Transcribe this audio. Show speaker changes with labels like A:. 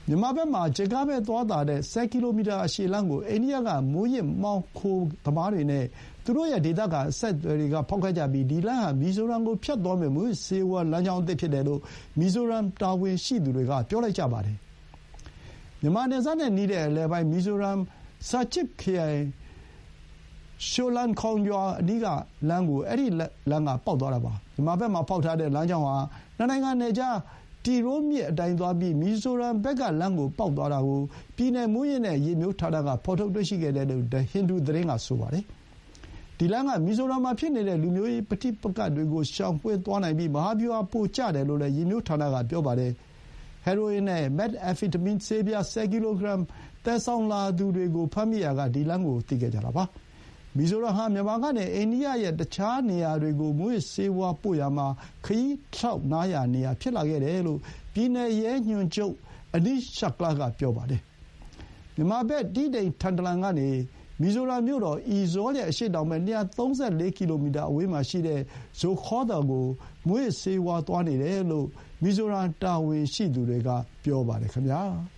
A: မြန်မာဘက်မှာဂျကားပဲသွားတာတဲ့10 ကီလိုမီတာအရှည်လမ်းကိုအိန္ဒိယကမိုးရစ်မှောင်ခိုသမားတွေနဲ့သူတို့ရဲ့ဒေသခံအဆက်အသွယ်တွေကဖောက်ခဲ့ကြပြီးဒီလမ်းဟာမီဇိုရမ်ကိုဖြတ်သွားမယ့်မူးယစ်ဆေးဝါးလမ်းကြောင်းအသစ်ဖြစ်တယ်လို့မီဇိုရမ်တာဝန်ရှိသူတွေကပြောလိုက်ကြပါတယ်။မြန်မာနယ်စပ်နဲ့နီးတဲ့အလယ်ပိုင်းမီဇိုရမ်စာချစ်ခရိုင်ရှိုလန်ခေါင်ရွာအနီးကလမ်းကိုအဲ့ဒီလမ်းကပေါက်သွားတာပါ။မြန်မာဘက်မှာဖောက်ထားတဲ့လမ်းကြောင်းဟာနှစ်နိုင်ငံနယ်ခြားတီရိုးမြစ်အတိုင်းသွားပြီးမီဇိုရမ်ဘက်ကလမ်းကိုပေါက်သွားတာကိုပြည်နယ်မူးယစ်နဲ့ရေမျိုးဌာနကဖော်ထုတ်တွေ့ရှိခဲ့တယ်လို့ The Hindu သတင်းကဆိုပါတယ်။ဒီလမ်းကမီဇိုရမ်မှာဖြစ်နေတဲ့လူမျိုးရေးပဋိပက္ခတွေကိုရှောင်ကွင်းသွားနိုင်ပြီးမဟာဗျူဟာပိုကျတယ်လို့လည်းရေမျိုးဌာနကပြောပါတယ်။ဟီရိုအင်နဲ့မက်အမ်ဖီတမင်းဆေးပြား10 ကီလိုဂရမ်သယ်ဆောင်လာသူတွေကိုဖမ်းမိရာကဒီလမ်းကိုသိခဲ့ကြတာပါ။မီဇိုရမ်ဟာမြန်မာကနေအိန္ဒိယရဲ့တခြားနေရာတွေကိုမူးယစ်ဆေးဝါးပို့ရာမှာခရီးထောက်နားရာနေရာဖြစ်လာခဲ့တယ်လို့ပြည်နယ်ရဲညွှန်ချုပ်အနီးရှာကလာကပြောပါတယ်။မြန်မာဘက်တီးတိန်ထန်တလန်ကနေမီဇိုရမ်မြို့တော်အီဇောရဲ့အရှေ့တောင်ဘက်234 ကီလိုမီတာအဝေးမှာရှိတဲ့ဇိုခေါဒါကိုမူးယစ်ဆေးဝါးသွားနေတယ်လို့မီဇိုရမ်တာဝန်ရှိသူတွေကပြောပါတယ်ခင်ဗျာ။